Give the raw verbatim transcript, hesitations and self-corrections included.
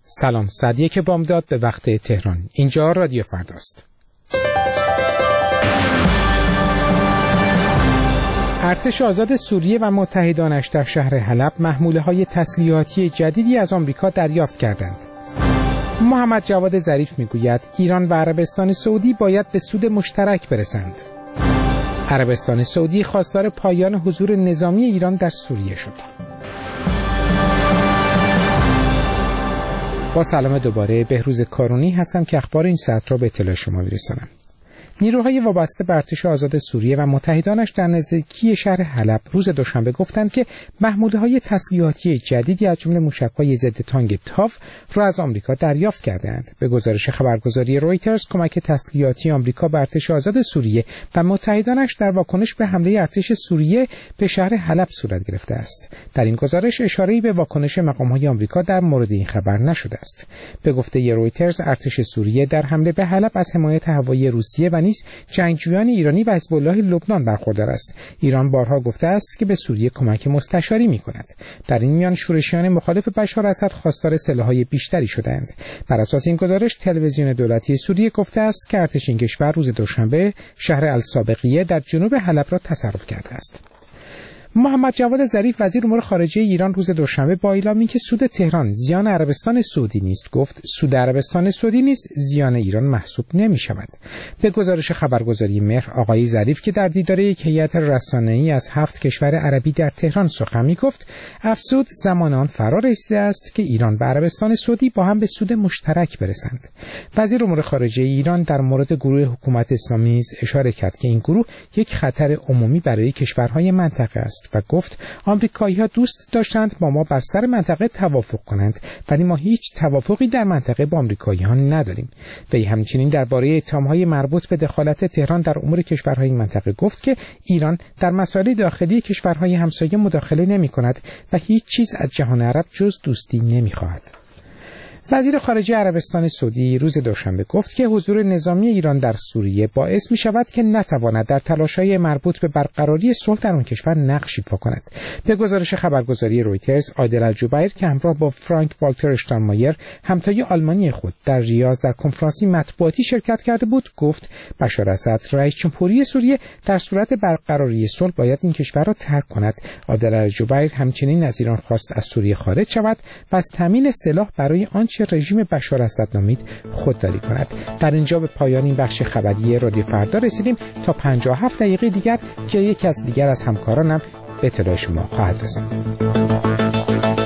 سلام، ساعت یک بامداد به وقت تهران. اینجا رادیو فرداست. ارتش آزاد سوریه و متحدانش در شهر حلب محموله‌های تسلیحاتی جدیدی از آمریکا دریافت کردند. محمد جواد ظریف میگوید ایران و عربستان سعودی باید به سود مشترک برسند. عربستان سعودی خواستار پایان حضور نظامی ایران در سوریه شد. با سلام دوباره، بهروز کارونی هستم که اخبار این ساعت را به اطلاع شما میرسانم. نیروهای وابسته به ارتش آزاد سوریه و متحدانش در نزدیکی شهر حلب روز دوشنبه گفتند که محموله‌های تسلیحاتی جدیدی از جمله موشک‌های ضد تانک تاو را از آمریکا دریافت کردند. به گزارش خبرگزاری رویترز، کمک تسلیحاتی آمریکا به ارتش آزاد سوریه و متحدانش در واکنش به حمله ارتش سوریه به شهر حلب صورت گرفته است. در این گزارش اشاره‌ای به واکنش مقام‌های آمریکا در مورد این خبر نشده است. به گفته رویترز، ارتش سوریه در حمله به حلب از حمایت هوایی روسیه و جنگجویان ایرانی و حزب الله لبنان برخوردار است. ایران بارها گفته است که به سوریه کمک مستشاری می‌کند. در این میان شورشیان مخالف بشار اسد خواستار سلاح‌های بیشتری شدند. بر اساس این گزارش، تلویزیون دولتی سوریه گفته است که ارتش این کشور روز دوشنبه شهر السابقیه در جنوب حلب را تصرف کرده است. محمد جواد ظریف وزیر امور خارجه ایران روز دوشنبه با اعلامی که سود تهران زیان عربستان سعودی نیست گفت سود عربستان سعودی نیز زیان ایران محسوب نمی شود. به گزارش خبرگزاری مهر، آقای ظریف که در دیدار یک هیئت رسانه‌ای از هفت کشور عربی در تهران سخن می گفت، افزود زمان آن فرا رسیده است که ایران و عربستان سعودی با هم به سود مشترک برسند. وزیر امور خارجه ایران در مورد گروه حکومت اسلامی نیز اشاره کرد که این گروه یک خطر عمومی برای کشورهای منطقه است و گفت آمریکایی‌ها دوست داشتند با ما بر سر منطقه توافق کنند، ولی ما هیچ توافقی در منطقه با آمریکایی‌ها نداریم. وی همچنین درباره اتهام‌های مربوط به دخالت تهران در امور کشورهای منطقه گفت که ایران در مسائل داخلی کشورهای همسایه مداخله نمی‌کند و هیچ چیز از جهان عرب جز دوستی نمی‌خواهد. وزیر خارجه عربستان سعودی روز دوشنبه گفت که حضور نظامی ایران در سوریه باعث می شود که نتواند در تلاش‌های مربوط به برقراری صلح در آن کشور نقشی ایفا کند. به گزارش خبرگزاری رویترز، عادل الجبیر که همراه با فرانک والتر اشتاینمایر، همتای آلمانی خود، در ریاض در کنفرانسی مطبوعاتی شرکت کرده بود، گفت بشار اسد رئیس جمهوری سوریه در صورت برقراری صلح باید این کشور را ترک کند. عادل الجبیر همچنین از ایران خواست از سوریه خارج شود و از تامین سلاح برای آنچه رژیم بشار اسد نامید خودداری کند. در اینجا به پایان این بخش خبری رادیو فردا رسیدیم. تا پنجاه و هفت دقیقه دیگر که یکی از دیگر از همکارانم به اطلاع شما خواهد رساند.